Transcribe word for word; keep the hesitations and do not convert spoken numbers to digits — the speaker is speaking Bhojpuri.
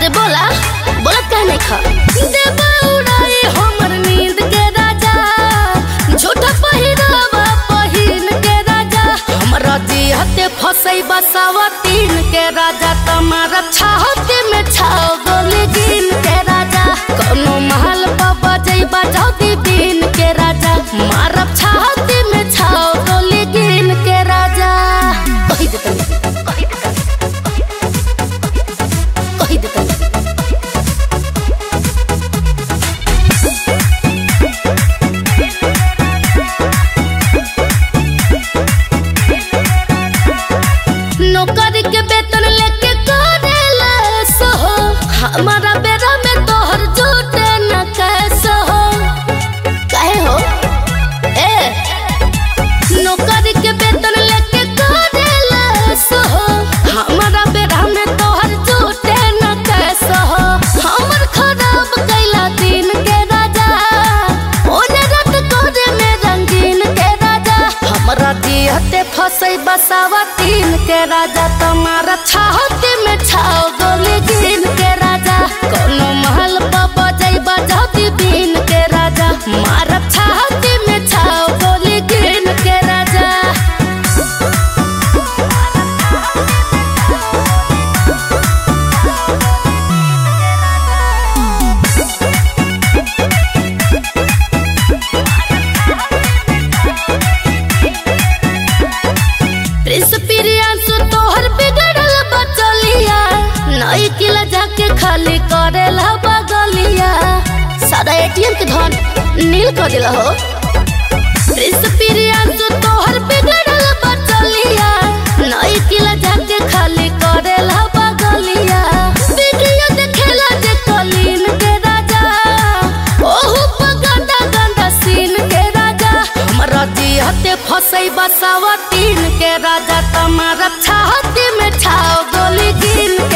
अरे बोला बोला कह नहीं खा देबा उड़ाई हमर नींद के राजा झूठा पहिरावा पहिन के राजा हमरा दिहते फसई बसावा तीन के राजा तुम्हारा छाती में छाओ गोली गिन के राजा कोनो महल पर बजई बजाओ दी बीन के राजा मारब छाती में छाओ गोली गिन के राजा कहि देतनी कहि देतनी नौकरी के वेतन लेके करेला सहो हमारा बेरा में तोहर झूठे न कैसो हो काहे हो ए नौकरी के वेतन लेके करेला सहो हमारा बेरा में तोहर झूठे न कैसो हो हमर खराब कैला दिन के राजा ओने रात कोरे में रंगीन के राजा हमरा दिहते फसई बसावा तीन के राजा तुम्हारा छाती में छाओ गोली गिन के राजा कोनो महल पर बजई बजाती बीन के राजा मारब छाती में छाओ गोली गिन के राजा तोहर बिगड़ल बचलिया नई किला जाके खाली करेला बगलिया सारा एटीएम के धन नील कर दिला हो तोहर बिगड़ल बचलिया नई किला जाके खाली करेला बगलिया वीडियो देखेला जे कलीन के राजा ओहु पर गंदा गंदा सीन के राजा हमरा दिहते फसई बसावा तीन के राजा तुम्हारा छाती में छाओ गोली गिन